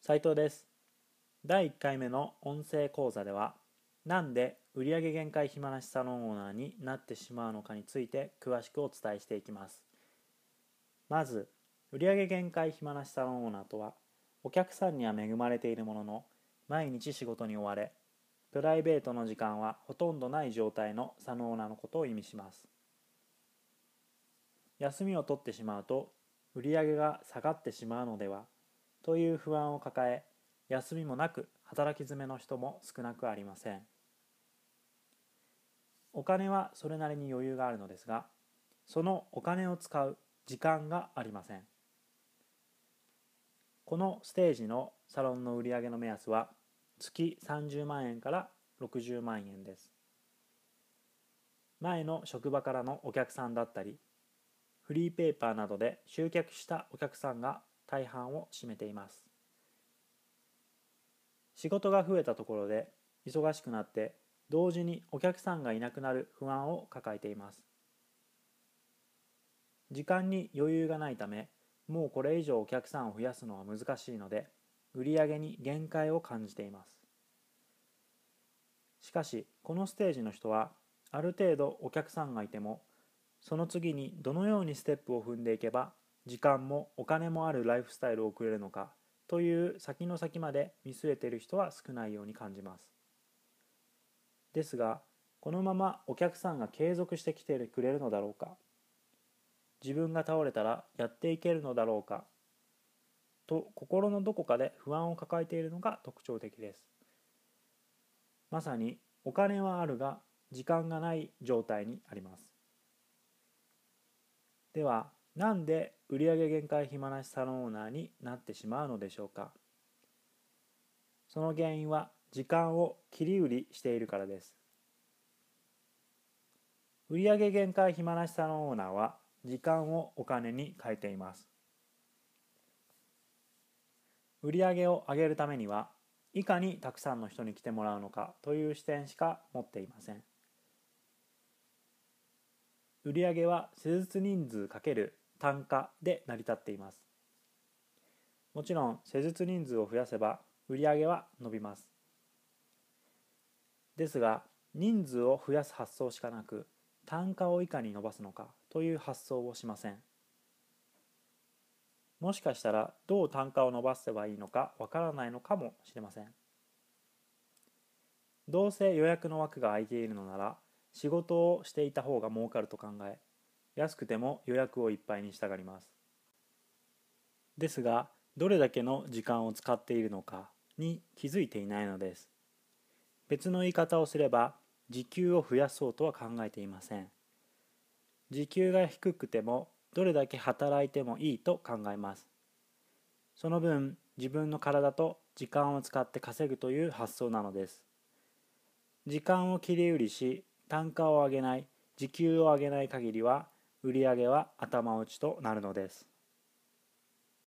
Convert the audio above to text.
斉藤です。第1回目の音声講座では、なんで売上限界暇なしサロンオーナーになってしまうのかについて詳しくお伝えしていきます。まず、売上限界暇なしサロンオーナーとは、お客さんには恵まれているものの、毎日仕事に追われ、プライベートの時間はほとんどない状態のサロンオーナーのことを意味します。休みを取ってしまうと、売上が下がってしまうのではという不安を抱え、休みもなく働き詰めの人も少なくありません。お金はそれなりに余裕があるのですが、そのお金を使う時間がありません。このステージのサロンの売上の目安は月30万円から60万円です。前の職場からのお客さんだったり、フリーペーパーなどで集客したお客さんが大半を占めています。仕事が増えたところで忙しくなって同時にお客さんがいなくなる不安を抱えています。時間に余裕がないため、もうこれ以上お客さんを増やすのは難しいので、売上に限界を感じています。しかし、このステージの人は、ある程度お客さんがいても、その次にどのようにステップを踏んでいけば、時間もお金もあるライフスタイルを送れるのかという先の先まで見据えている人は少ないように感じます。ですが、このままお客さんが継続して来てくれるのだろうか、自分が倒れたらやっていけるのだろうかと心のどこかで不安を抱えているのが特徴的です。まさにお金はあるが時間がない状態にあります。では、なんで売上限界暇なしサロンオーナーになってしまうのでしょうか。その原因は時間を切り売りしているからです。売上限界暇なしサロンオーナーは時間をお金に変えています。売上を上げるためにはいかにたくさんの人に来てもらうのかという視点しか持っていません。売上は施術人数×単価で成り立っています。もちろん施術人数を増やせば売上は伸びます。ですが、人数を増やす発想しかなく、単価をいかに伸ばすのかという発想をしません。もしかしたらどう単価を伸ばせばいいのかわからないのかもしれません。どうせ予約の枠が空いているのなら仕事をしていた方が儲かると考え、安くても予約をいっぱいにしたがります。ですが、どれだけの時間を使っているのかに気づいていないのです。別の言い方をすれば、時給を増やそうとは考えていません。時給が低くてもどれだけ働いてもいいと考えます。その分、自分の体と時間を使って稼ぐという発想なのです。時間を切り売りし、単価を上げない、時給を上げない限りは、売上は頭打ちとなるのです。